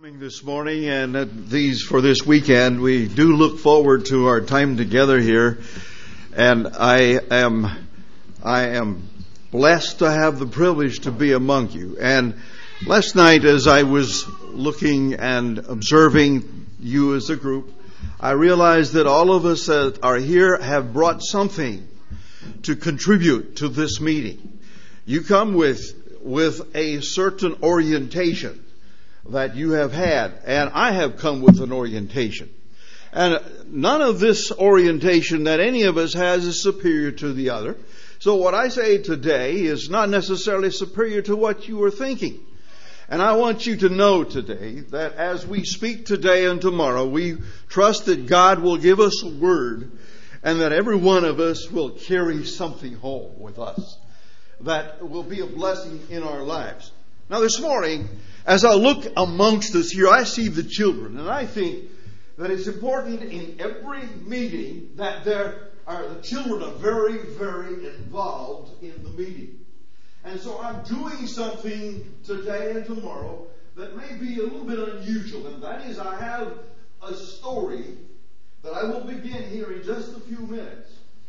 This morning and for this weekend, we do look forward to our time together here, and I am blessed to have the privilege to be among you. And last night, as I was looking and observing you as a group, I realized that all of us that are here have brought something to contribute to this meeting. You come with a certain orientation that you have had, and I have come with an orientation. And none of this orientation that any of us has is superior to the other. So what I say today is not necessarily superior to what you were thinking. And I want you to know today that as we speak today and tomorrow, we trust that God will give us a word and that every one of us will carry something home with us that will be a blessing in our lives. Now this morning, as I look amongst us here, I see the children, and I think that it's important in every meeting that the children are very, very involved in the meeting. And so I'm doing something today and tomorrow that may be a little bit unusual, and that is I have a story that I will begin here in just a few minutes.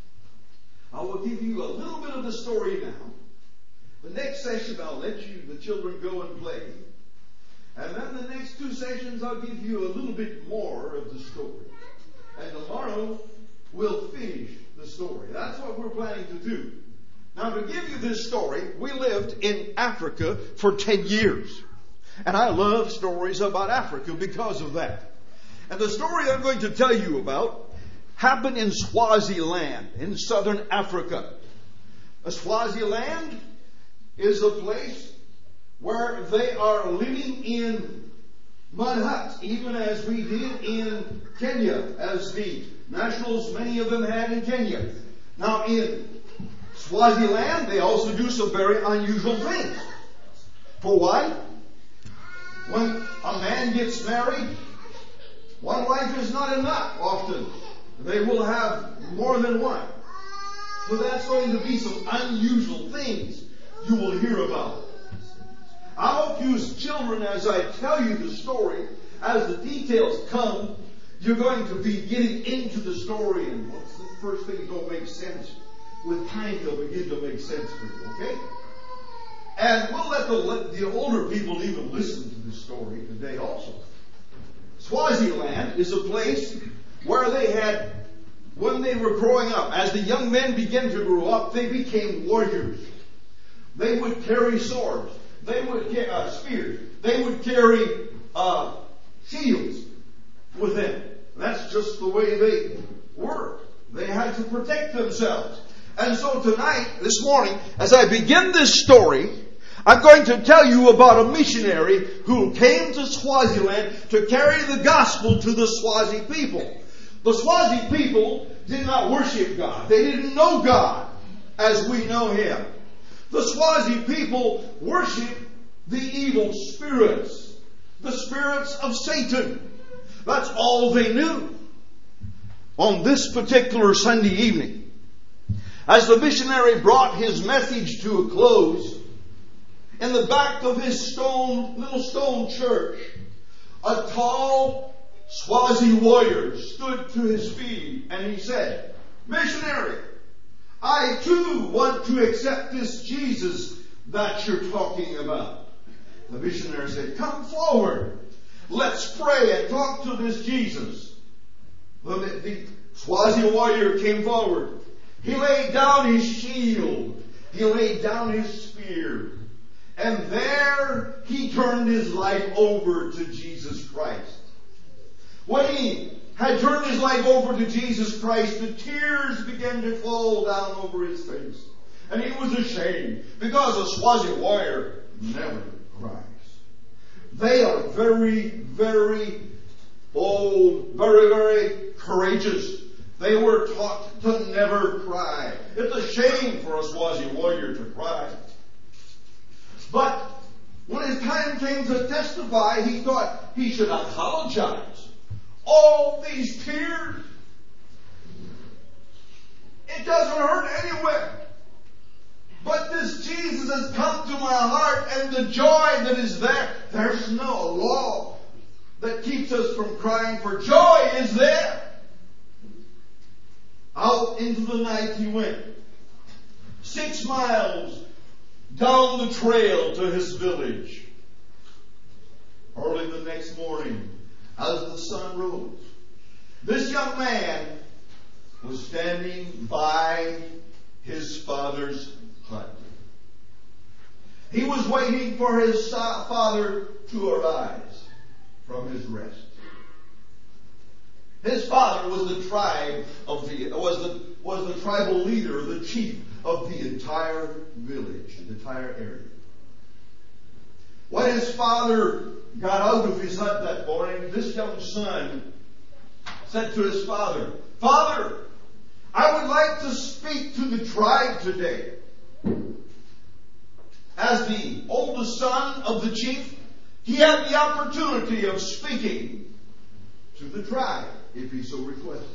I will give you a little bit of the story now. The next session I'll let the children go and play. And then the next two sessions I'll give you a little bit more of the story. And tomorrow we'll finish the story. That's what we're planning to do. Now to give you this story, we lived in Africa for 10 years. And I love stories about Africa because of that. And the story I'm going to tell you about happened in Swaziland, in southern Africa. Swaziland is a place where they are living in mud huts, even as we did in Kenya, as the nationals, many of them had in Kenya. Now in Swaziland, they also do some very unusual things. For one, when a man gets married, one wife is not enough often. They will have more than one. So that's going to be some unusual things you will hear about. I hope you as children, as I tell you the story, as the details come, you're going to be getting into the story, and what's the first thing that will make sense? With time they'll begin to make sense for you, okay? And we'll let the older people even listen to the story today also. Swaziland is a place where they had, when they were growing up, as the young men began to grow up, they became warriors. They would carry swords. They would carry spears. They would carry shields with them. That's just the way they were. They had to protect themselves. And so tonight, this morning, as I begin this story, I'm going to tell you about a missionary who came to Swaziland to carry the gospel to the Swazi people. The Swazi people did not worship God. They didn't know God as we know Him. The Swazi people worship the evil spirits, the spirits of Satan. That's all they knew. On this particular Sunday evening, as the missionary brought his message to a close, in the back of his little stone church, a tall Swazi warrior stood to his feet and he said, "Missionary, I too want to accept this Jesus that you're talking about." The missionary said, "Come forward. Let's pray and talk to this Jesus." The Swazi warrior came forward. He laid down his shield. He laid down his spear. And there he turned his life over to Jesus Christ. When he had turned his life over to Jesus Christ, the tears began to fall down over his face. And he was ashamed, because a Swazi warrior never cries. They are very, very bold, very, very courageous. They were taught to never cry. It's a shame for a Swazi warrior to cry. But when his time came to testify, he thought he should apologize. All these tears, it doesn't hurt anywhere. But this Jesus has come to my heart, and the joy that is there, there's no law. that keeps us from crying for joy is there. Out into the night he went. 6 miles down the trail to his village. Early the next morning, as the sun rose, this young man was standing by his father's hut. He was waiting for his father to arise from his rest. His father was the tribal leader, the chief of the entire village, the entire area. When his father got out of his hut that morning, this young son said to his father, "Father, I would like to speak to the tribe today." As the oldest son of the chief, he had the opportunity of speaking to the tribe, if he so requested.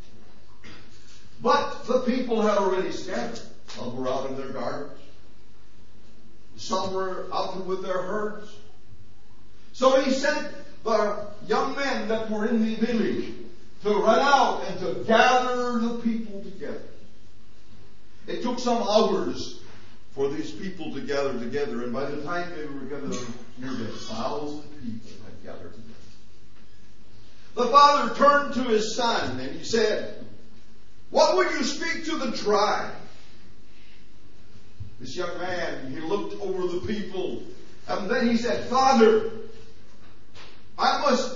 But the people had already scattered. Some were out in their gardens. Some were out with their herds. So he sent the young men that were in the village to run out and to gather the people together. It took some hours for these people to gather together, and by the time they were gathered, nearly 1,000 people had gathered together. The father turned to his son and he said, "What would you speak to the tribe?" This young man, he looked over the people, and then he said, "Father, I must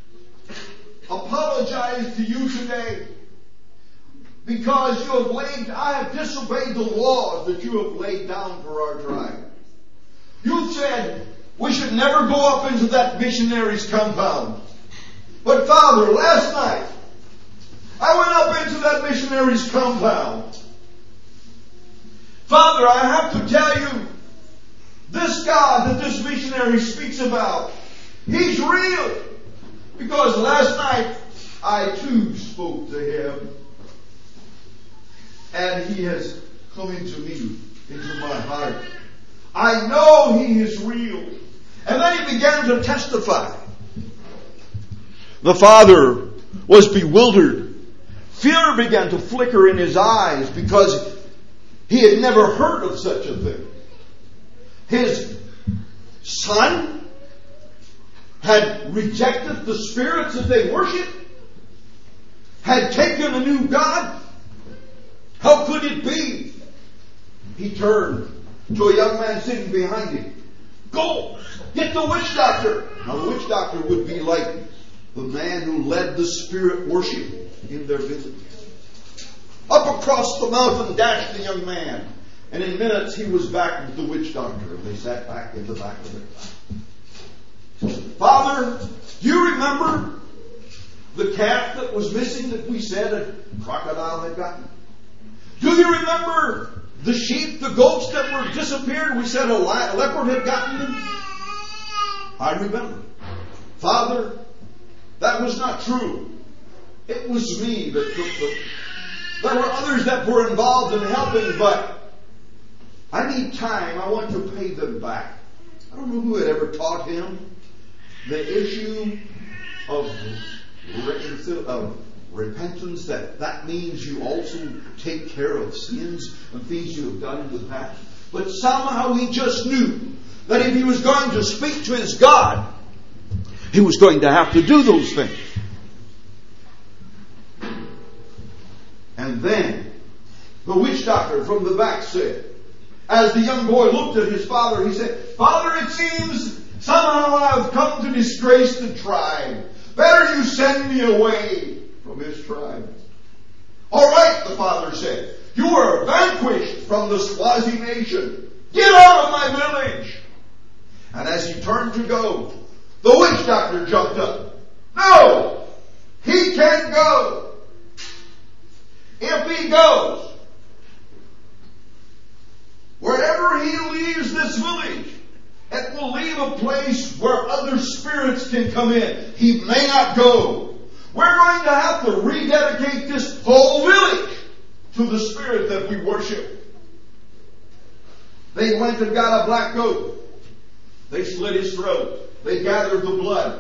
apologize to you today because I have disobeyed the laws that you have laid down for our tribe. You said we should never go up into that missionary's compound. But Father, last night, I went up into that missionary's compound. Father, I have to tell you, this God that this missionary speaks about, He's real. Because last night, I too spoke to Him. And He has come into me, into my heart. I know He is real." And then he began to testify. The father was bewildered. Fear began to flicker in his eyes because he had never heard of such a thing. His son had rejected the spirits that they worshiped, had taken a new god. How could it be? He turned to a young man sitting behind him. "Go, get the witch doctor." Now the witch doctor would be like the man who led the spirit worship in their village. Up across the mountain dashed the young man. And in minutes he was back with the witch doctor. And they sat back in the back of their class. "Father, do you remember the calf that was missing that we said a crocodile had gotten? Do you remember the sheep, the goats that were disappeared? We said a leopard had gotten them." "I remember." "Father, that was not true. It was me that took them. There were others that were involved in helping, but I need time. I want to pay them back." I don't know who had ever taught him the issue of repentance, that means you also take care of sins and things you have done in the past. But somehow he just knew that if he was going to speak to his God, he was going to have to do those things. And then the witch doctor from the back said, as the young boy looked at his father, he said, "Father, it seems somehow I've come to disgrace the tribe. Better you send me away from this tribe." "All right," the father said. "You are vanquished from the Swazi nation. Get out of my village." And as he turned to go, the witch doctor jumped up. "No! He can't go. If he goes, wherever he leaves this village, it will leave a place where other spirits can come in. He may not go. We're going to have to rededicate this whole village to the spirit that we worship." They went and got a black goat. They slit his throat. They gathered the blood.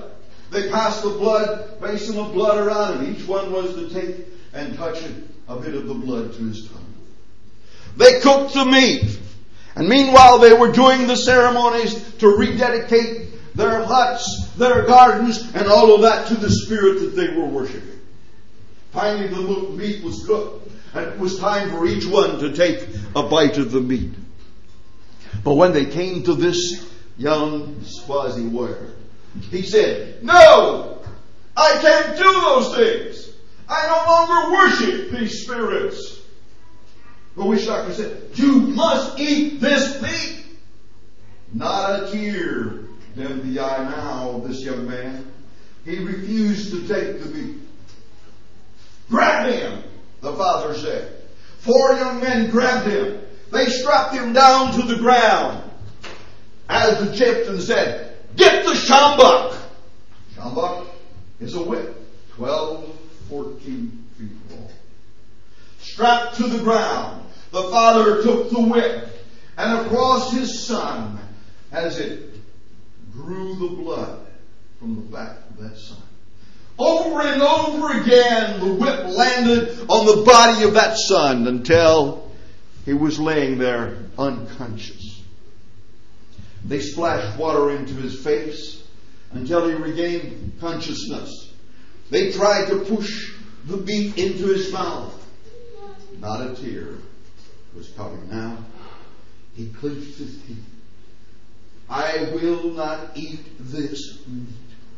They passed the blood, basin of blood around him. Each one was to take and touch a bit of the blood to his tongue. They cooked the meat. And meanwhile they were doing the ceremonies to rededicate their huts, their gardens, and all of that to the spirit that they were worshiping. Finally the meat was cooked. And it was time for each one to take a bite of the meat. But when they came to this young Swazi warrior, he said, "No! I can't do those things! I no longer worship these spirits." The witch doctor said, "You must eat this meat." Not a tear dimmed the eye now of this young man. He refused to take the meat. "Grab him," the father said. 4 young men grabbed him. They strapped him down to the ground. As the chieftain said, "Get the shambak." Shambak is a whip, 12, 14 feet long. Strapped to the ground, the father took the whip and across his son as it drew the blood from the back of that son. Over and over again, the whip landed on the body of that son until he was laying there unconscious. They splashed water into his face until he regained consciousness. They tried to push the meat into his mouth. Not a tear was coming now. He clenched his teeth. "I will not eat this meat."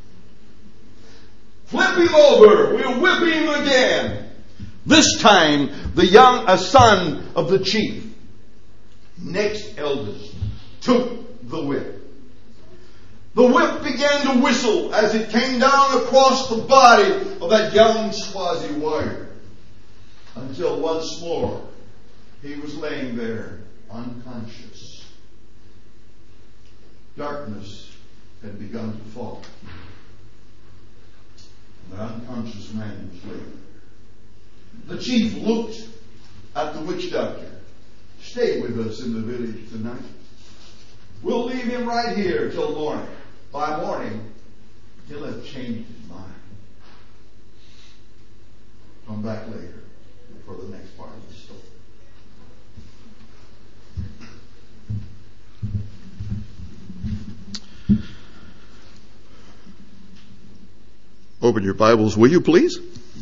"Flip him over. We'll whip him again." This time, a son of the chief, next eldest, took the whip. The whip began to whistle as it came down across the body of that young Swazi warrior, until once more he was laying there unconscious. Darkness had begun to fall. The unconscious man was laying there. The chief looked at the witch doctor. "Stay with us in the village tonight. We'll leave him right here till morning. By morning, he'll have changed his mind. Come back later for the next part of the story." Open your Bibles, will you please?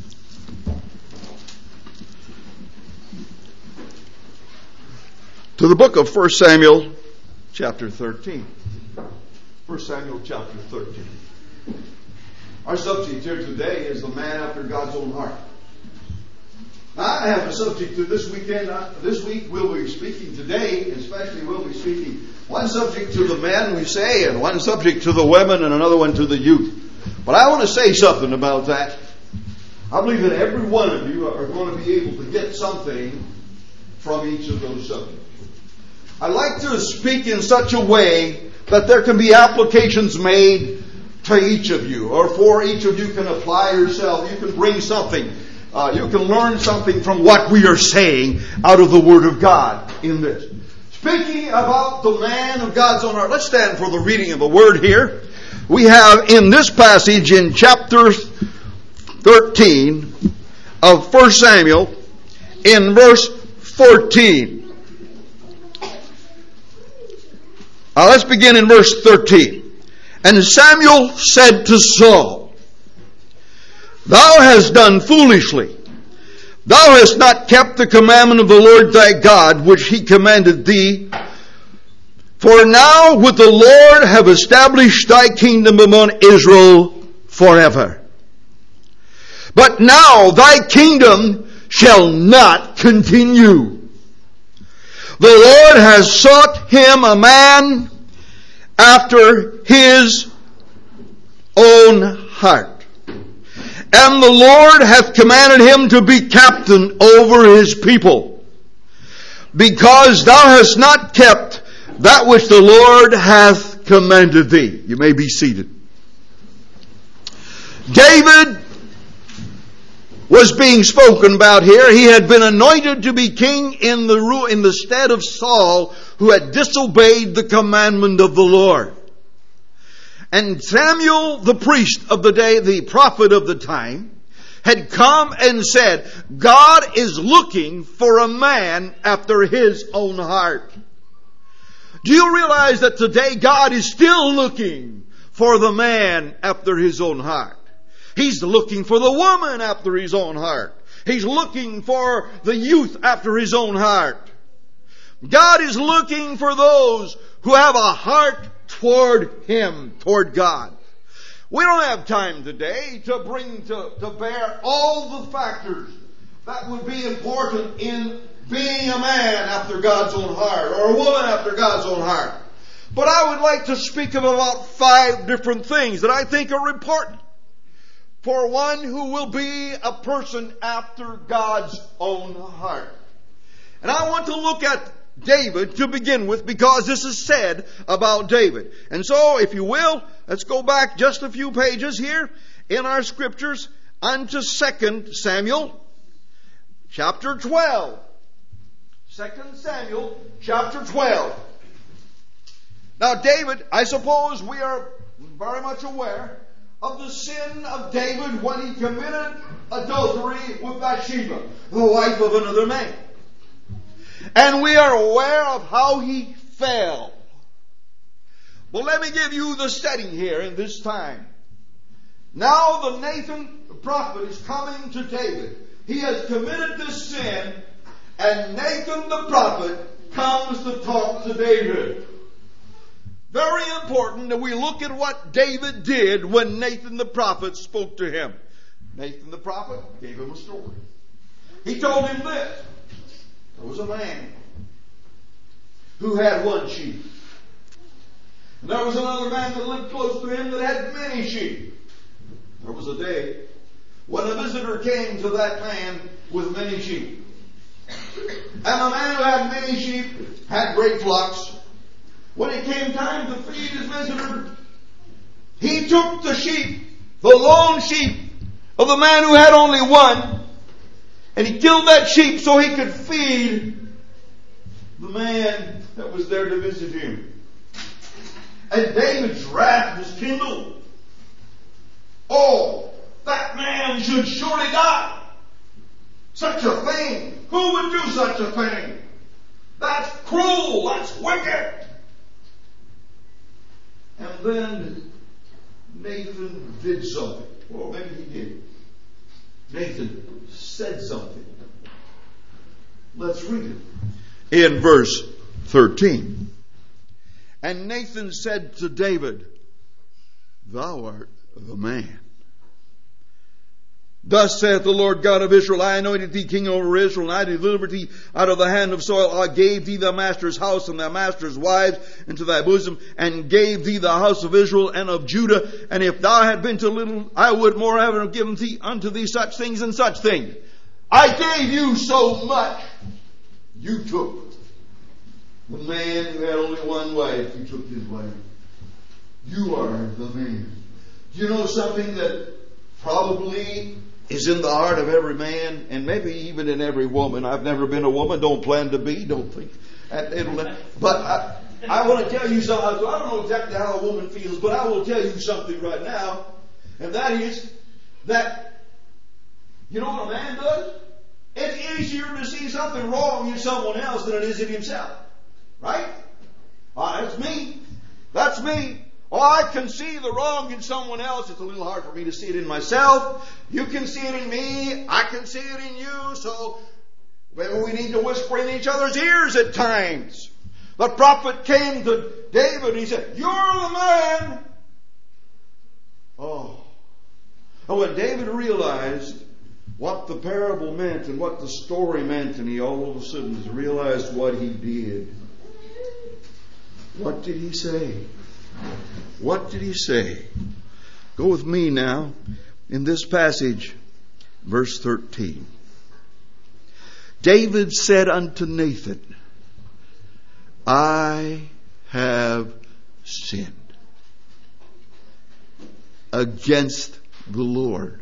To the book of 1 Samuel, chapter 13. 1 Samuel, chapter 13. Our subject here today is the man after God's own heart. Now, I have a subject to this weekend. This week we'll be speaking today, especially we'll be speaking one subject to the men, we say, and one subject to the women, and another one to the youth. But I want to say something about that. I believe that every one of you are going to be able to get something from each of those subjects. I like to speak in such a way that there can be applications made to each of you, or for each of you can apply yourself. You can bring something. You can learn something from what we are saying out of the Word of God in this. Speaking about the man of God's own heart. Let's stand for the reading of the Word here. We have in this passage in chapter 13 of 1 Samuel in verse 14. Let's begin in verse 13. "And Samuel said to Saul, Thou hast done foolishly. Thou hast not kept the commandment of the Lord thy God, which he commanded thee. For now would the Lord have established thy kingdom among Israel forever. But now thy kingdom shall not continue. The Lord has sought him a man after his own heart. And the Lord hath commanded him to be captain over his people, because thou hast not kept that which the Lord hath commanded thee." You may be seated. David was being spoken about here. He had been anointed to be king in the stead of Saul, who had disobeyed the commandment of the Lord. And Samuel, the priest of the day, the prophet of the time, had come and said, God is looking for a man after His own heart. Do you realize that today God is still looking for the man after His own heart? He's looking for the woman after His own heart. He's looking for the youth after His own heart. God is looking for those who have a heart toward Him, toward God. We don't have time today to bring to bear all the factors that would be important in being a man after God's own heart, or a woman after God's own heart. But I would like to speak of about 5 different things that I think are important for one who will be a person after God's own heart. And I want to look at David to begin with, because this is said about David. And so, if you will, let's go back just a few pages here in our scriptures unto 2 Samuel chapter 12. 2 Samuel chapter 12. Now David, I suppose we are very much aware of the sin of David when he committed adultery with Bathsheba, the wife of another man. And we are aware of how he fell. Well, let me give you the setting here in this time. Now the Nathan, the prophet, is coming to David. He has committed this sin, and Nathan the prophet comes to talk to David. Very important that we look at what David did when Nathan the prophet spoke to him. Nathan the prophet gave him a story. He told him this. There was a man who had 1 sheep. And there was another man that lived close to him that had many sheep. There was a day when a visitor came to that man with many sheep. And the man who had many sheep had great flocks. When it came time to feed his visitor, he took the sheep, the lone sheep of the man who had only 1, and he killed that sheep so he could feed the man that was there to visit him. And David's wrath was kindled. Oh, that man should surely die. Such a thing. Who would do such a thing? That's cruel. That's wicked. And then Nathan did something. Well, maybe he did. Nathan said something. Let's read it. In verse 13. And Nathan said to David, Thou art the man. Thus saith the Lord God of Israel, I anointed thee king over Israel, and I delivered thee out of the hand of Saul. I gave thee thy master's house and thy master's wives into thy bosom, and gave thee the house of Israel and of Judah. And if thou had been too little, I would more have given thee unto thee such things and such things. I gave you so much, you took. The man who had only 1 wife, you took his wife. You are the man. Do you know something that probably is in the heart of every man, and maybe even in every woman? I've never been a woman, don't plan to be, don't think. But I want to tell you something. I don't know exactly how a woman feels, but I will tell you something right now. And that is that, you know what a man does? It's easier to see something wrong in someone else than it is in himself. Right? That's me. That's me. Oh, I can see the wrong in someone else. It's a little hard for me to see it in myself. You can see it in me. I can see it in you. So maybe we need to whisper in each other's ears at times. The prophet came to David and he said, You're the man. Oh. And when David realized what the parable meant and what the story meant, and he all of a sudden realized what he did. What did he say? What did he say? Go with me now in this passage, verse 13. David said unto Nathan, I have sinned against the Lord.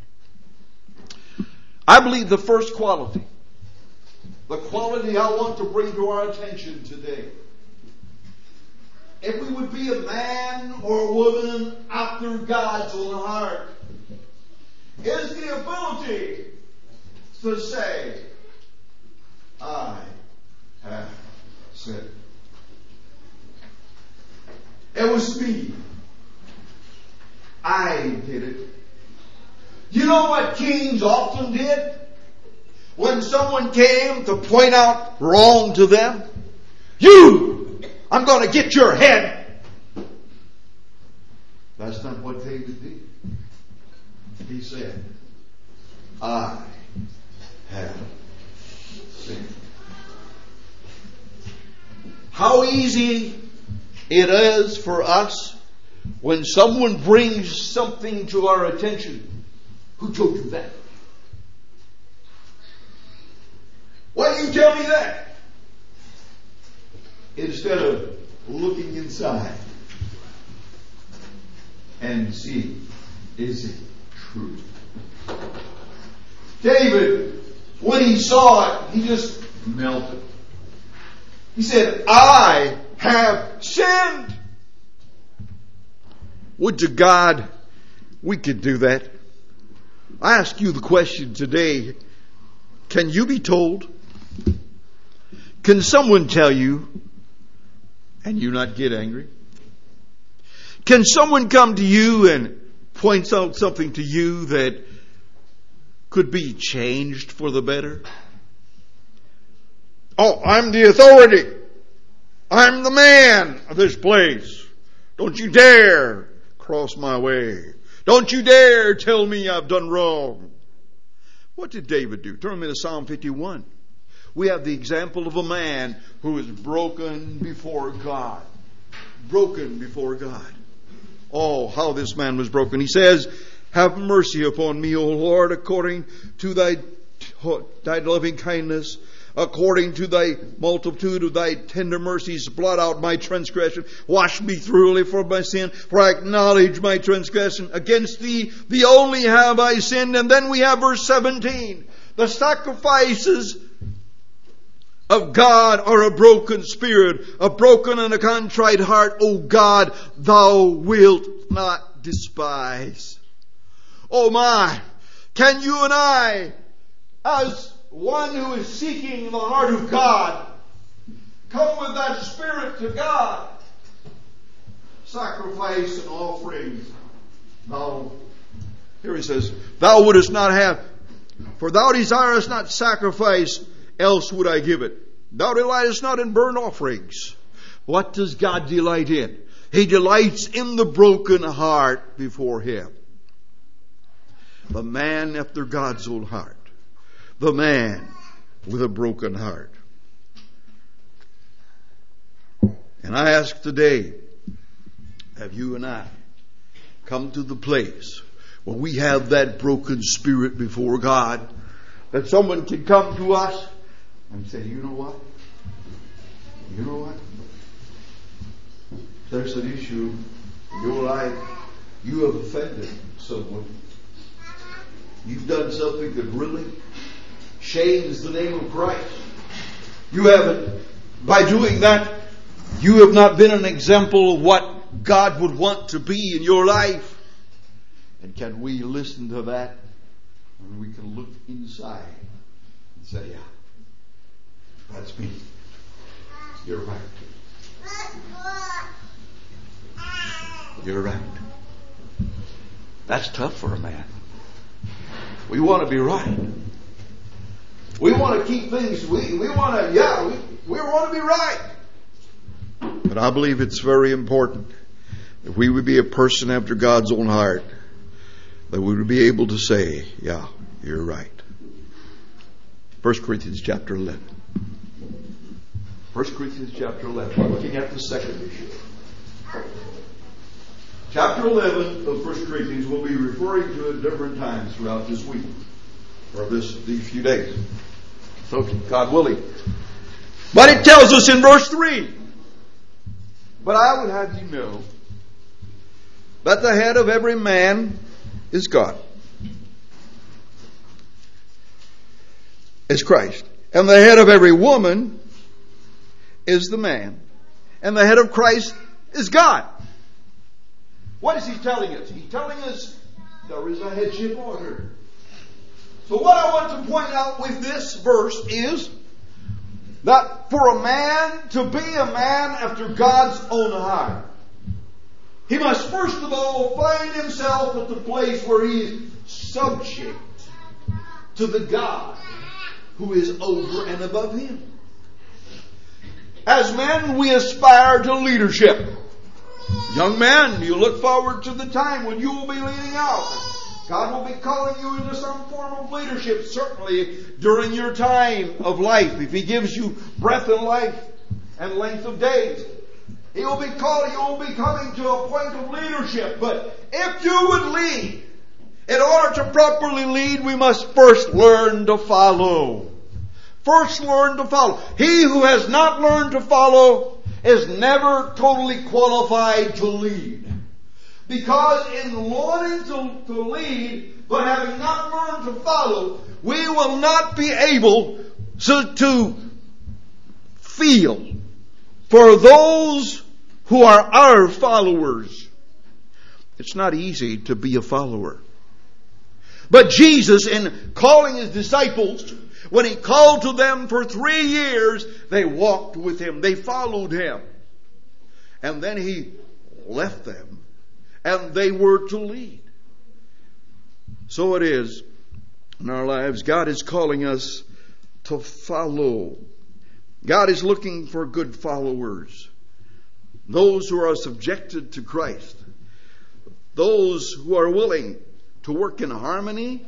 I believe the first quality, the quality I want to bring to our attention today, if we would be a man or a woman after God's own heart, is the ability to say, I have sinned. It was me. I did it. You know what kings often did? When someone came to point out wrong to them, I'm going to get your head. That's not what David did. He said, I have sinned. How easy it is for us when someone brings something to our attention. Who told you that? Why do you tell me that? Instead of looking inside and see, is it true? David, when he saw it, he just melted. He said, I have sinned. Would to God we could do that. I ask you the question today, can you be told? Can someone tell you and you not get angry? Can someone come to you and point out something to you that could be changed for the better? Oh, I'm the authority. I'm the man of this place. Don't you dare cross my way. Don't you dare tell me I've done wrong. What did David do? Turn me to Psalm 51. We have the example of a man who is broken before God. Broken before God. Oh, how this man was broken. He says, have mercy upon me, O Lord, according to thy loving kindness. According to thy multitude of thy tender mercies, blot out my transgression. Wash me thoroughly from my sin, for I acknowledge my transgression. Against thee only have I sinned. And then we have verse 17. The sacrifices of God are a broken spirit, a broken and a contrite heart. O God, thou wilt not despise. Oh my, can you and I, as one who is seeking the heart of God, come with that spirit to God? Sacrifice and offerings. Now, here he says, thou wouldest not have, for thou desirest not sacrifice, else would I give it. Thou delightest not in burnt offerings. What does God delight in? He delights in the broken heart before Him. The man after God's own heart. The man with a broken heart. And I ask today, have you and I come to the place where we have that broken spirit before God, that someone can come to us and say, you know what? You know what? There's an issue in your life. You have offended someone. You've done something that really shames the name of Christ. You haven't, by doing that, you have not been an example of what God would want to be in your life. And can we listen to that? And we can look inside and say, yeah, that's me. You're right. You're right. That's tough for a man. We want to be right. We want to keep things, we want to, we want to be right. But I believe it's very important that we would be a person after God's own heart, that we would be able to say, yeah, you're right. 1 Corinthians chapter 11. 1 Corinthians chapter 11. We're looking at the second issue. Chapter 11 of 1 Corinthians we'll be referring to at different times throughout this week, or these few days. So, God willing. But it tells us in verse 3, but I would have you know that the head of every man is God, is Christ. And the head of every woman is the man. And the head of Christ is God. What is He telling us? He's telling us there is a headship order. So what I want to point out with this verse is that for a man to be a man after God's own heart, he must first of all find himself at the place where he is subject to the God who is over and above him. As men, we aspire to leadership. Young men, you look forward to the time when you will be leading out. God will be calling you into some form of leadership, certainly during your time of life. If He gives you breath and life and length of days, He will be calling, you will be coming to a point of leadership. But if you would lead, in order to properly lead, we must first learn to follow. First learn to follow. He who has not learned to follow is never totally qualified to lead. Because in learning to lead, but having not learned to follow, we will not be able to feel for those who are our followers. It's not easy to be a follower. But Jesus, in calling His disciples, when He called to them for 3 years, they walked with Him. They followed Him. And then He left them. And they were to lead. So it is in our lives. God is calling us to follow. God is looking for good followers. Those who are subjected to Christ. Those who are willing to work in harmony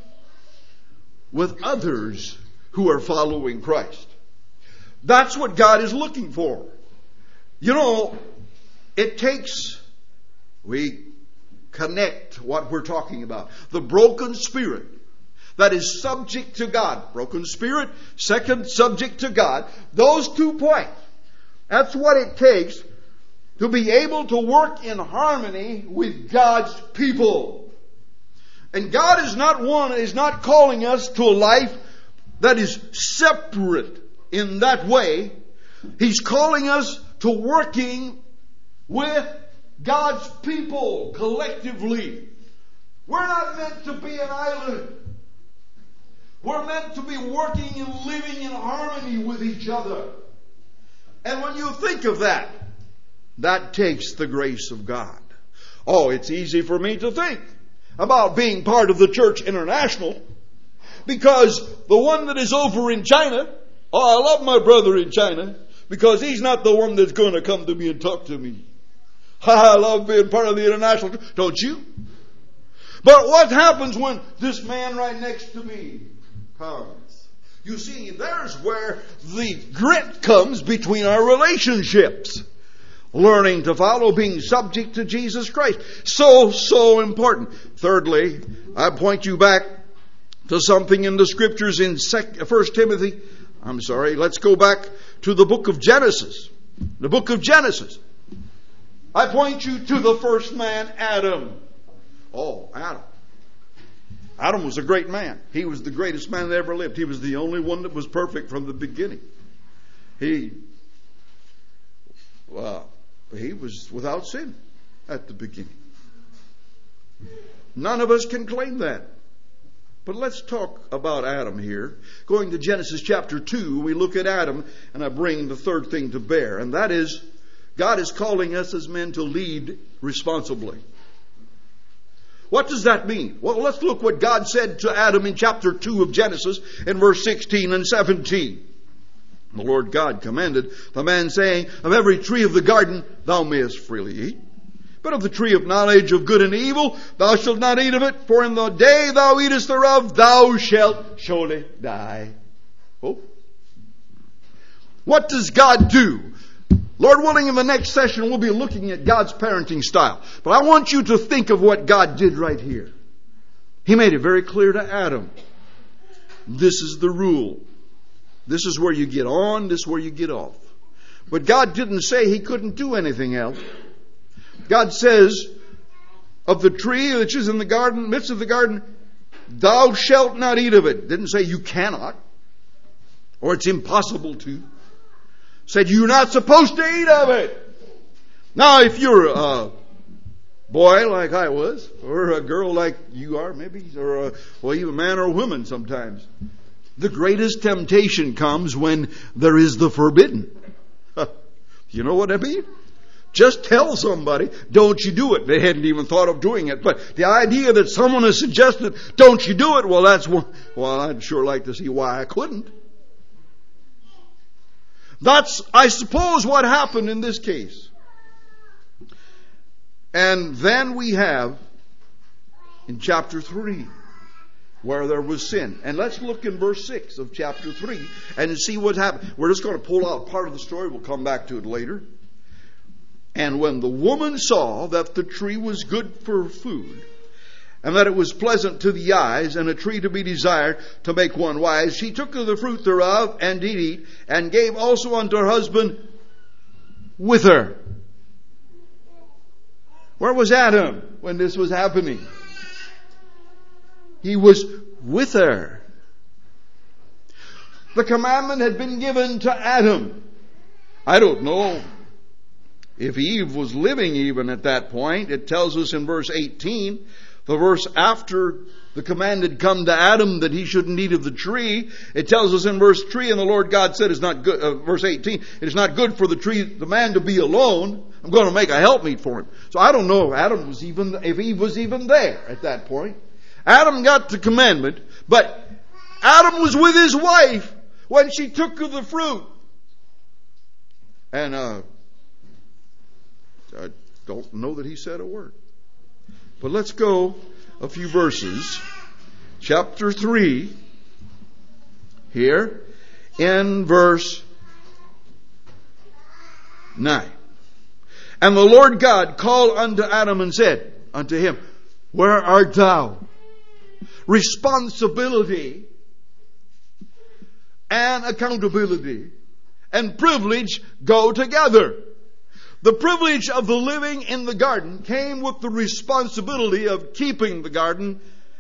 with others who are following Christ. That's what God is looking for. You know, it takes, we connect what we're talking about. The broken spirit that is subject to God. Broken spirit, second, subject to God. Those 2 points. That's what it takes to be able to work in harmony with God's people. And God is not calling us to a life that is separate in that way. He's calling us to working with God's people collectively. We're not meant to be an island. We're meant to be working and living in harmony with each other. And when you think of that, that takes the grace of God. Oh, it's easy for me to think about being part of the Church International, because the one that is over in China, oh, I love my brother in China, because he's not the one that's going to come to me and talk to me. I love being part of the international. Don't you? But what happens when this man right next to me comes? You see, there's where the grit comes between our relationships. Learning to follow, being subject to Jesus Christ. So important. Thirdly, I point you back to something in the Scriptures in 1 Timothy. Let's go back to the book of Genesis. The book of Genesis. I point you to the first man, Adam. Oh, Adam. Adam was a great man. He was the greatest man that ever lived. He was the only one that was perfect from the beginning. He was without sin at the beginning. None of us can claim that. But let's talk about Adam here. Going to Genesis chapter 2, we look at Adam, and I bring the third thing to bear, and that is, God is calling us as men to lead responsibly. What does that mean? Well, let's look what God said to Adam in chapter 2 of Genesis in verse 16 and 17. The Lord God commanded the man, saying, of every tree of the garden thou mayest freely eat, but of the tree of knowledge of good and evil thou shalt not eat of it, for in the day thou eatest thereof thou shalt surely die. Oh. What does God do? Lord willing, in the next session we'll be looking at God's parenting style. But I want you to think of what God did right here. He made it very clear to Adam. This is the rule. This is where you get on, this is where you get off. But God didn't say he couldn't do anything else. God says, of the tree which is in the garden, midst of the garden, thou shalt not eat of it. Didn't say you cannot, or it's impossible to. Said you're not supposed to eat of it. Now, if you're a boy like I was, or a girl like you are maybe, or even a man or a woman sometimes, the greatest temptation comes when there is the forbidden. You know what I mean? Just tell somebody, don't you do it. They hadn't even thought of doing it. But the idea that someone has suggested, don't you do it, well, I'd sure like to see why I couldn't. That's, I suppose, what happened in this case. And then we have, in chapter 3, where there was sin. And let's look in verse 6 of chapter 3 and see what happened. We're just going to pull out part of the story. We'll come back to it later. And when the woman saw that the tree was good for food, and that it was pleasant to the eyes, and a tree to be desired to make one wise, she took of the fruit thereof, and did eat, and gave also unto her husband with her. Where was Adam when this was happening? He was with her. The commandment had been given to Adam. I don't know if Eve was living even at that point. It tells us in verse 18, the verse after the command had come to Adam that he shouldn't eat of the tree. It tells us in verse 3, and the Lord God said, it's not good, verse 18, it is not good for the man to be alone. I'm going to make a helpmeet for him. So I don't know if Eve was even there at that point. Adam got the commandment, but Adam was with his wife when she took of the fruit. And I don't know that he said a word. But let's go a few verses. Chapter 3, here, in verse 9. And the Lord God called unto Adam and said unto him, where art thou? Responsibility and accountability and privilege go together. The privilege of the living in the garden came with the responsibility of keeping the garden.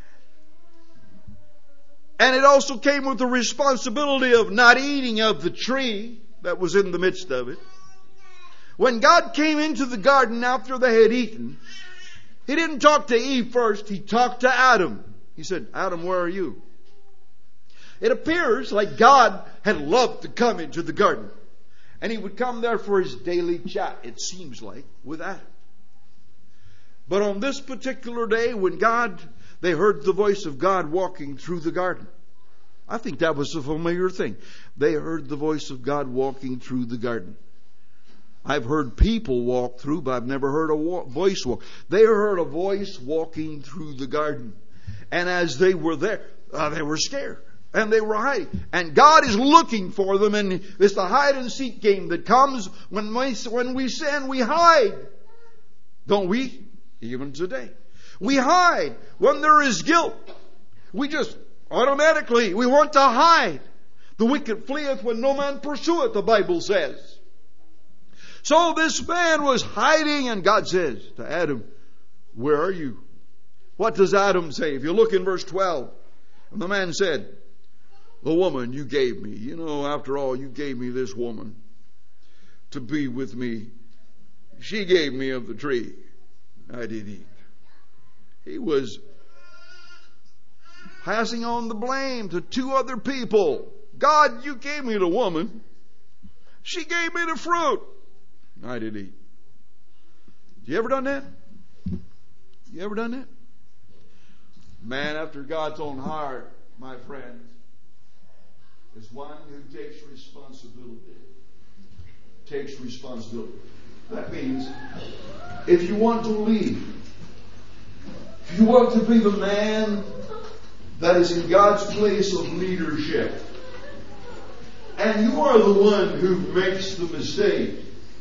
And it also came with the responsibility of not eating of the tree that was in the midst of it. When God came into the garden after they had eaten, He didn't talk to Eve first. He talked to Adam. He said, Adam, where are you? It appears like God had loved to come into the garden. And He would come there for His daily chat, it seems like, with Adam. But on this particular day, when they heard the voice of God walking through the garden. I think that was a familiar thing. They heard the voice of God walking through the garden. I've heard people walk through, but I've never heard a voice walk. They heard a voice walking through the garden. And as they were there, they were scared. And they were hiding. And God is looking for them. And it's the hide and seek game that comes when we sin, we hide. Don't we? Even today. We hide. When there is guilt, we just automatically, we want to hide. The wicked fleeth when no man pursueth, the Bible says. So this man was hiding, and God says to Adam, where are you? What does Adam say? If you look in verse 12, and the man said, the woman you gave me, after all, you gave me this woman to be with me. She gave me of the tree. I did eat. He was passing on the blame to two other people. God, you gave me the woman. She gave me the fruit. I did eat. You ever done that? You ever done that? Man after God's own heart, my friends, is one who takes responsibility. Takes responsibility. That means if you want to lead, if you want to be the man that is in God's place of leadership, and you are the one who makes the mistake,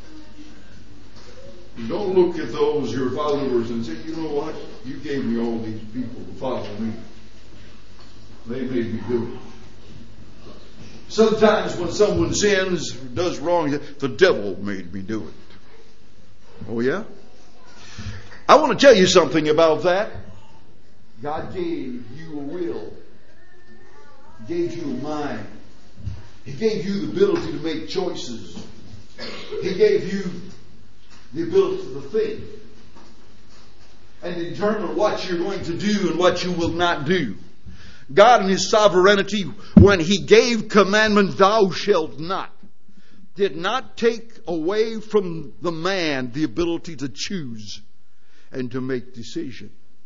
you don't look at those your followers and say, you know what? You gave me all these people to follow me. They made me do it. Sometimes when someone sins, does wrong, the devil made me do it. Oh yeah? I want to tell you something about that. God gave you a will. He gave you a mind. He gave you the ability to make choices. He gave you the ability to think and determine what you're going to do and what you will not do. God in His sovereignty, when He gave commandment, thou shalt not, did not take away from the man the ability to choose and to make decision.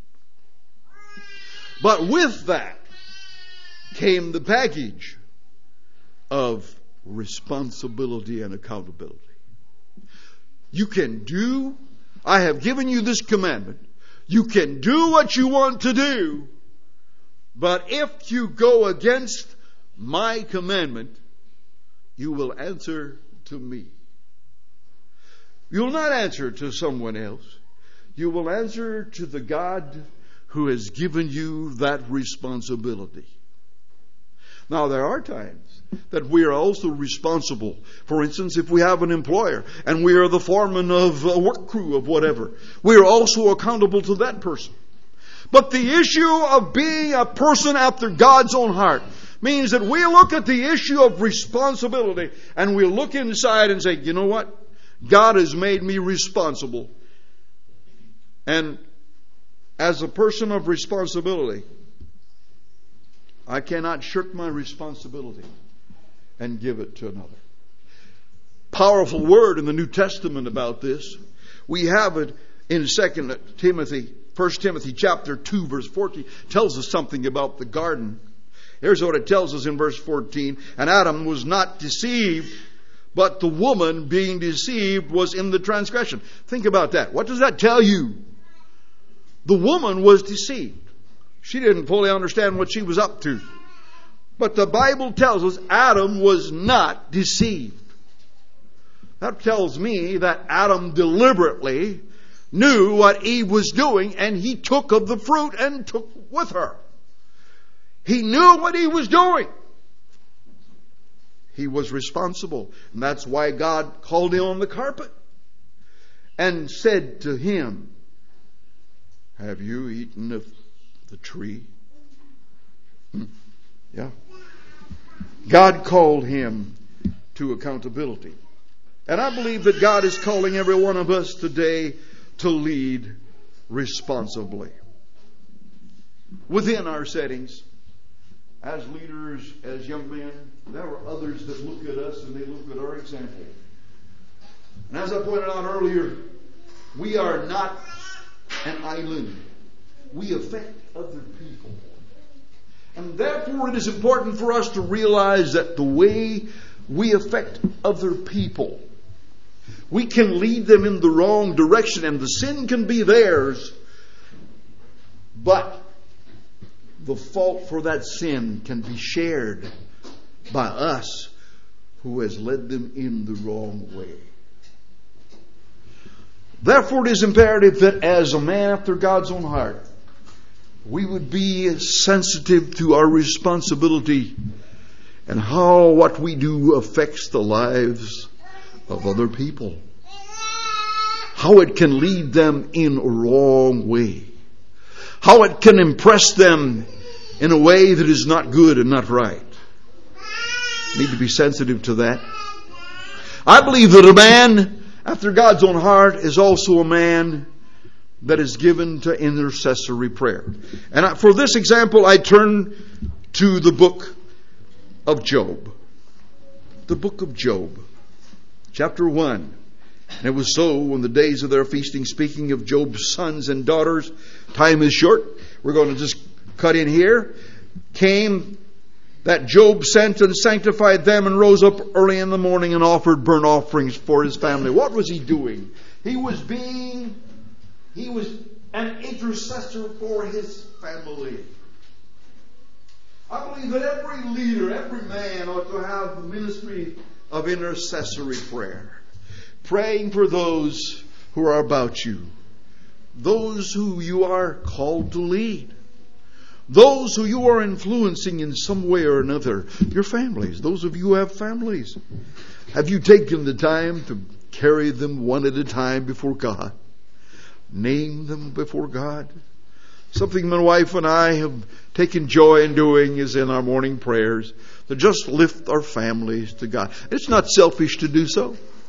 But with that came the package of responsibility and accountability. You can do, I have given you this commandment. You can do what you want to do, but if you go against my commandment, you will answer to me. You will not answer to someone else. You will answer to the God who has given you that responsibility. Now, there are times that we are also responsible. For instance, if we have an employer and we are the foreman of a work crew of whatever, we are also accountable to that person. But the issue of being a person after God's own heart means that we look at the issue of responsibility and we look inside and say, you know what? God has made me responsible. And as a person of responsibility, I cannot shirk my responsibility and give it to another. Powerful word in the New Testament about this. We have it in 1 Timothy chapter 2 verse 14. Tells us something about the garden. Here's what it tells us in verse 14. And Adam was not deceived, but the woman being deceived was in the transgression. Think about that. What does that tell you? The woman was deceived. She didn't fully understand what she was up to. But the Bible tells us Adam was not deceived. That tells me that Adam deliberately knew what Eve was doing and he took of the fruit and took with her. He knew what he was doing. He was responsible. And that's why God called him on the carpet and said to him, have you eaten of the tree? Yeah. God called him to accountability. And I believe that God is calling every one of us today to lead responsibly. Within our settings, as leaders, as young men, there are others that look at us and they look at our example. And as I pointed out earlier, we are not an island. We affect other people. And therefore it is important for us to realize that the way we affect other people, we can lead them in the wrong direction and the sin can be theirs, but the fault for that sin can be shared by us who has led them in the wrong way. Therefore it is imperative that as a man after God's own heart, we would be sensitive to our responsibility and how what we do affects the lives of other people. How it can lead them in a wrong way. How it can impress them in a way that is not good and not right. Need to be sensitive to that. I believe that a man after God's own heart is also a man that is given to intercessory prayer. And for this example, I turn to the book of Job. The book of Job. Chapter 1. And it was so when the days of their feasting, speaking of Job's sons and daughters, time is short. We're going to just cut in here. Came that Job sent and sanctified them and rose up early in the morning and offered burnt offerings for his family. What was he doing? He was an intercessor for his family. I believe that every leader, every man ought to have the ministry of intercessory prayer. Praying for those who are about you. Those who you are called to lead. Those who you are influencing in some way or another. Your families. Those of you who have families. Have you taken the time to carry them one at a time before God? Name them before God. Something my wife and I have taken joy in doing is in our morning prayers to just lift our families to God. It's not selfish to do so.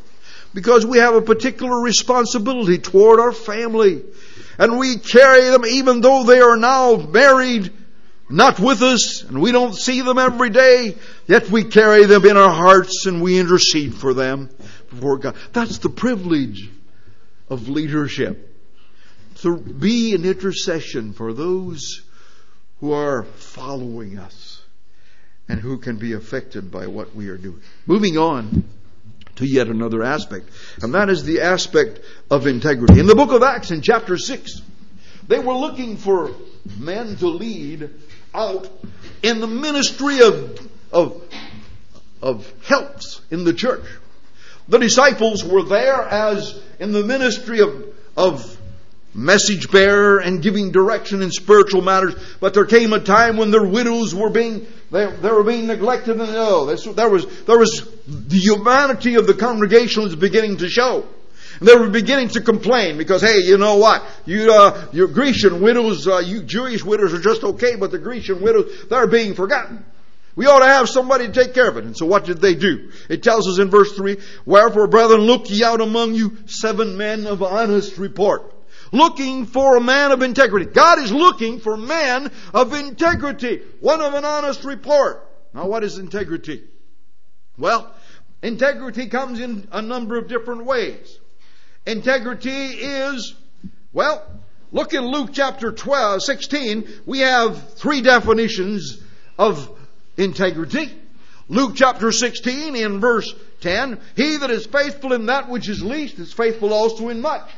Because we have a particular responsibility toward our family. And we carry them even though they are now married, not with us, and we don't see them every day, yet we carry them in our hearts and we intercede for them before God. That's the privilege of leadership. To be an intercession for those who are following us and who can be affected by what we are doing. Moving on to yet another aspect, and that is the aspect of integrity. In the book of Acts, in chapter 6, they were looking for men to lead out in the ministry of helps in the church. The disciples were there as in the ministry of message bearer and giving direction in spiritual matters, but there came a time when their widows were being neglected, and there was the humanity of the congregation was beginning to show. And they were beginning to complain because, hey, you know what? Your Grecian widows, you Jewish widows are just okay, but the Grecian widows, they're being forgotten. We ought to have somebody to take care of it. And so what did they do? It tells us in verse 3, "Wherefore, brethren, look ye out among you 7 men of honest report." Looking for a man of integrity. God is looking for men of integrity. One of an honest report. Now, what is integrity? Well, integrity comes in a number of different ways. Integrity is, well, look in Luke chapter 16. We have 3 definitions of integrity. Luke chapter 16 in verse 10. "He that is faithful in that which is least is faithful also in much.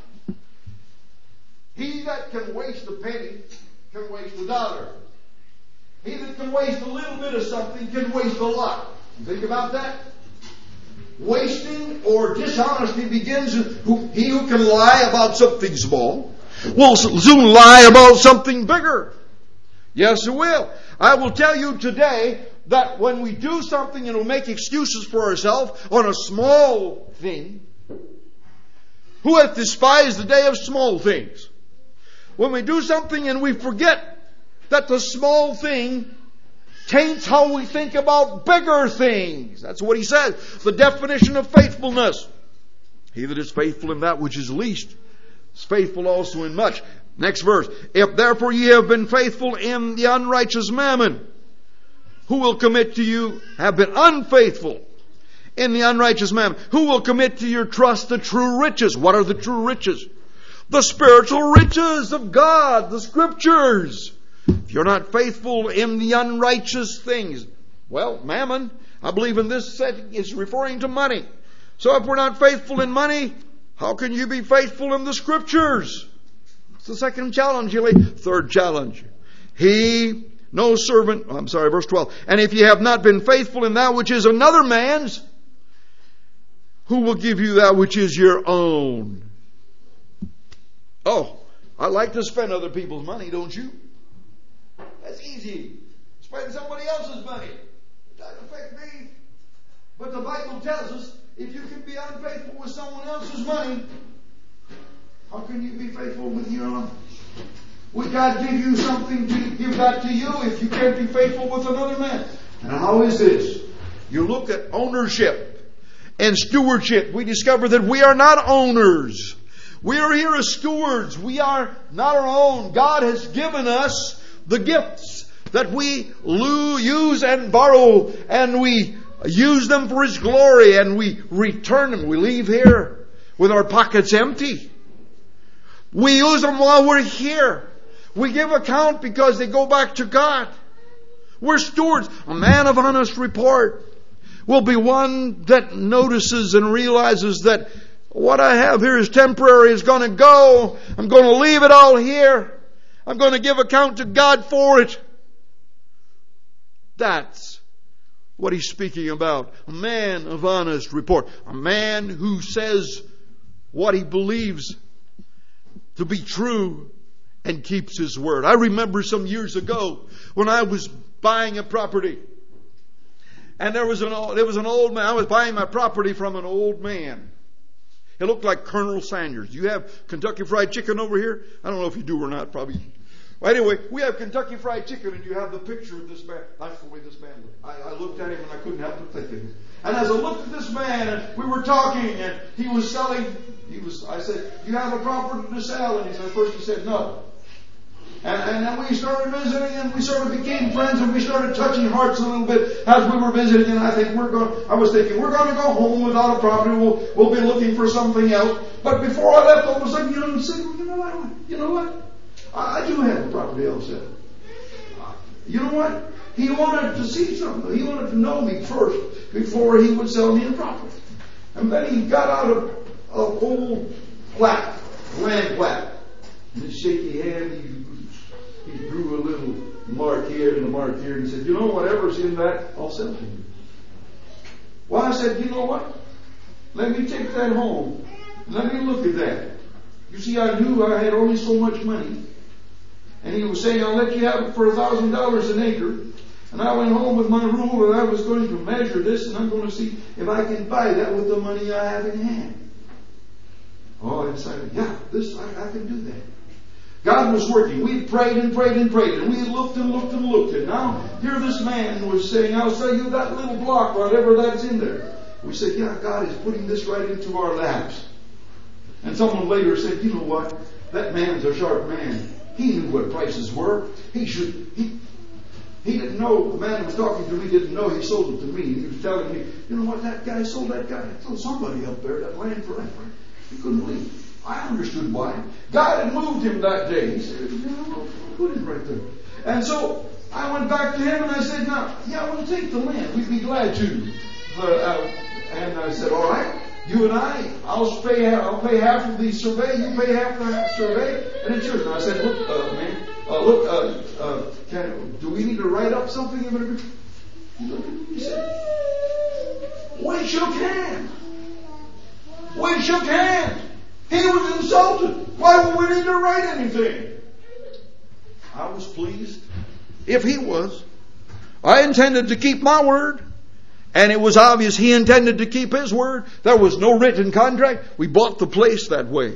He that can waste a penny can waste a dollar. He that can waste a little bit of something can waste a lot." Think about that. Wasting or dishonesty begins with he who can lie about something small will soon lie about something bigger. Yes, it will. I will tell you today that when we do something and we make excuses for ourselves on a small thing, who hath despised the day of small things? When we do something and we forget that the small thing taints how we think about bigger things. That's what he says. The definition of faithfulness. He that is faithful in that which is least is faithful also in much. Next verse. "If therefore ye have been faithful in the unrighteous mammon, who will commit to you, have been unfaithful in the unrighteous mammon, who will commit to your trust the true riches?" What are the true riches? The spiritual riches of God, the Scriptures. If you're not faithful in the unrighteous things, well, mammon, I believe in this setting, is referring to money. So if we're not faithful in money, how can you be faithful in the Scriptures? It's the second challenge. Third challenge. Verse 12. "And if ye have not been faithful in that which is another man's, who will give you that which is your own?" Oh, I like to spend other people's money, don't you? That's easy. Spend somebody else's money. It doesn't affect me. But the Bible tells us if you can be unfaithful with someone else's money, how can you be faithful with your own? Would God give you something to give back to you if you can't be faithful with another man? And how is this? You look at ownership and stewardship. We discover that we are not owners. We are here as stewards. We are not our own. God has given us the gifts that we use and borrow, and we use them for His glory, and we return them. We leave here with our pockets empty. We use them while we're here. We give account because they go back to God. We're stewards. A man of honest report will be one that notices and realizes that what I have here is temporary, is going to go. I'm going to leave it all here. I'm going to give account to God for it. That's what he's speaking about. A man of honest report. A man who says what he believes to be true and keeps his word. I remember some years ago when I was buying a property. And there was an old man. I was buying my property from an old man. It looked like Colonel Sanders. Do you have Kentucky Fried Chicken over here? I don't know if you do or not, probably. Well, anyway, we have Kentucky Fried Chicken, and you have the picture of this man. That's the way this man looked. I looked at him, and I couldn't help but think of him. And as I looked at this man, and we were talking, and he was selling. I said, "You have a property to sell?" And he said, "No." And then we started visiting, and we sort of became friends, and we started touching hearts a little bit as we were visiting. And I was thinking, we're going to go home without a property. We'll be looking for something else. But before I left, all of a sudden, he said, you know what? I do have a property I'll sell. You know what? He wanted to see something. He wanted to know me first before he would sell me the property. And then he got out a old plaque, land plaque. And his shaky hand, he drew a little mark here and a mark here, and he said, "You know, whatever's in that, I'll sell to you." Well, I said, "You know what? Let me take that home. Let me look at that." You see, I knew I had only so much money. And he was saying, "I'll let you have it for $1,000 an acre." And I went home with my rule, and I was going to measure this, and I'm going to see if I can buy that with the money I have in hand. Oh, I decided, I can do that. God was working. We prayed and prayed and prayed, and we looked and looked and looked. And now, here this man was saying, "I'll sell you that little block, whatever that's in there." We said, "Yeah, God is putting this right into our laps." And someone later said, "You know what? That man's a sharp man. He knew what prices were. He didn't know, the man who was talking to me didn't know he sold it to me. He was telling me, you know what, that guy sold somebody up there that land for that price." He couldn't believe it. I understood why. God had moved him that day. He said, put it right there. And so I went back to him and I said, we'll take the land. We'd be glad to. And I said, "All right, you and I'll pay half of the survey, you pay half the survey, and it's yours." And I said, "Look, man, do we need to write up something?" He said, "We shook hands. We shook hands. He was insulted. Why would we need to write anything?" I was pleased. If he was. I intended to keep my word. And it was obvious he intended to keep his word. There was no written contract. We bought the place that way.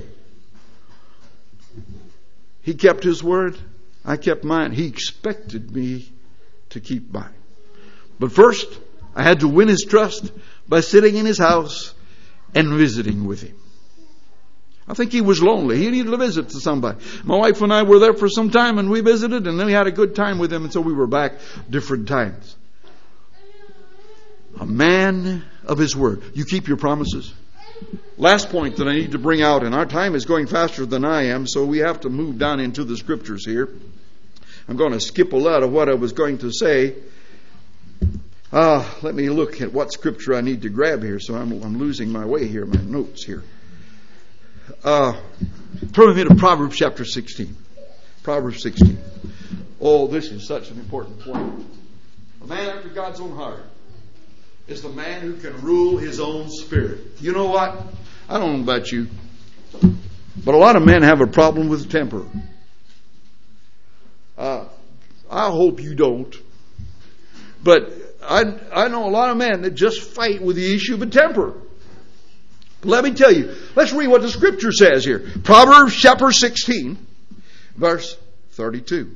He kept his word. I kept mine. He expected me to keep mine. But first, I had to win his trust by sitting in his house and visiting with him. I think he was lonely. He needed to visit to somebody. My wife and I were there for some time, and we visited, and then we had a good time with him, and so we were back different times. A man of his word. You keep your promises. Last point that I need to bring out, and our time is going faster than I am, so we have to move down into the scriptures here. I'm going to skip a lot of what I was going to say. Let me look at what scripture I need to grab here, so I'm losing my way here, my notes here. Turn with me to Proverbs chapter 16. Proverbs 16. Oh, this is such an important point. A man after God's own heart is the man who can rule his own spirit. You know what? I don't know about you, but a lot of men have a problem with temper. I hope you don't. But I know a lot of men that just fight with the issue of temper. Let me tell you. Let's read what the scripture says here. Proverbs chapter 16, verse 32.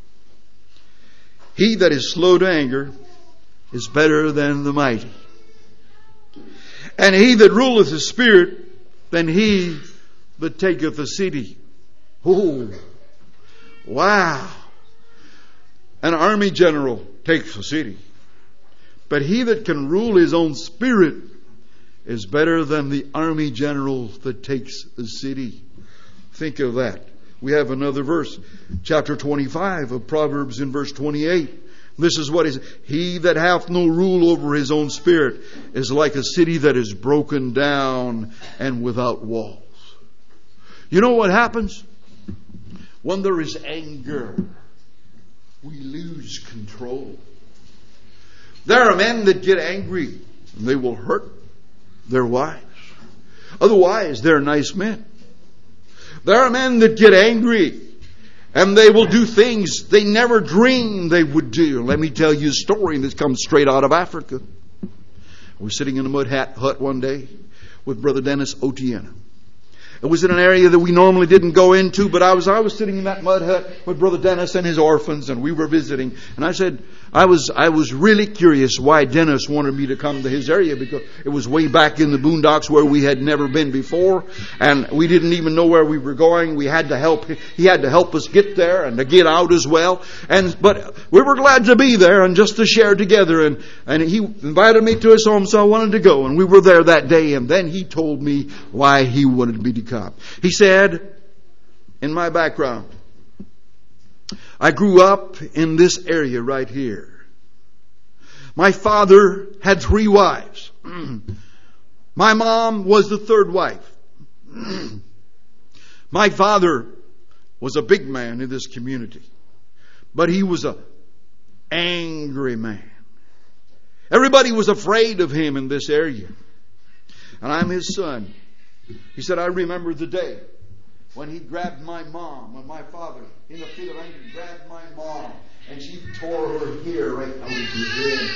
He that is slow to anger is better than the mighty. And he that ruleth his spirit than he that taketh a city. Oh, wow. An army general takes a city. But he that can rule his own spirit is better than the army general that takes a city. Think of that. We have another verse, chapter 25 of Proverbs in verse 28. This is what is, he that hath no rule over his own spirit is like a city that is broken down and without walls. You know what happens? When there is anger, we lose control. There are men that get angry and they will hurt their wives. Otherwise, they're nice men. There are men that get angry and they will do things they never dreamed they would do. Let me tell you a story that comes straight out of Africa. I was sitting in a mud hut one day with Brother Dennis Otieno. It was in an area that we normally didn't go into, but I was sitting in that mud hut with Brother Dennis and his orphans, and we were visiting. And I said, I was really curious why Dennis wanted me to come to his area, because it was way back in the boondocks where we had never been before, and we didn't even know where we were going. We had to help. He had to help us get there and to get out as well. But we were glad to be there and just to share together. And he invited me to his home, so I wanted to go. And we were there that day. And then he told me why he wanted me to come. He said, in my background, I grew up in this area right here. My father had 3 wives. My mom was the 3rd wife. My father was a big man in this community, but he was an angry man. Everybody was afraid of him in this area. And I'm his son. He said, I remember the day when he grabbed my mom, when my father, in a fit of anger, grabbed my mom, and she tore her hair right out of her head.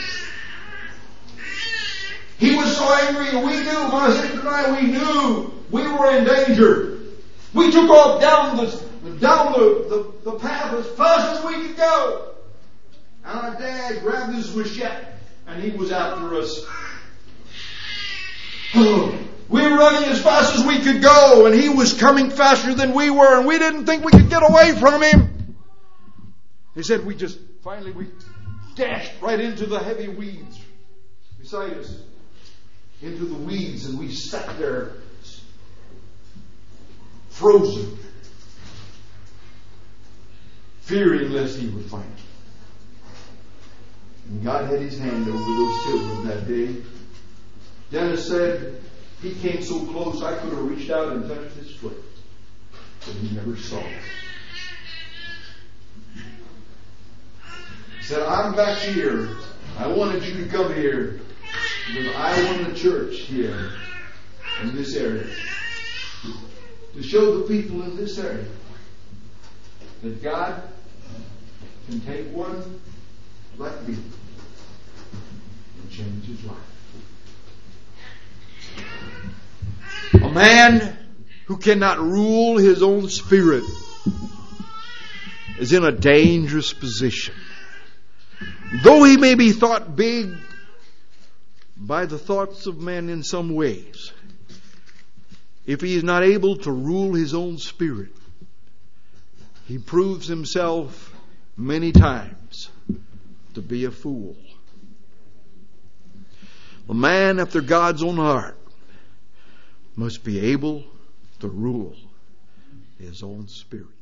He was so angry, and we knew, my sister and I, we knew we were in danger. We took off down the path as fast as we could go. And our dad grabbed his machete, and he was after us. We were running as fast as we could go, and he was coming faster than we were, and we didn't think we could get away from him. He said we dashed right into the heavy weeds beside us, into the weeds, and we sat there frozen, fearing lest he would find us. And God had his hand over those children that day. Dennis said, he came so close I could have reached out and touched his foot, but he never saw us. He said, I'm back here. I wanted you to come here because I want a church here in this area to show the people in this area that God can take one like me and change his life. A man who cannot rule his own spirit is in a dangerous position. Though he may be thought big by the thoughts of men in some ways, if he is not able to rule his own spirit, he proves himself many times to be a fool. A man after God's own heart must be able to rule his own spirit.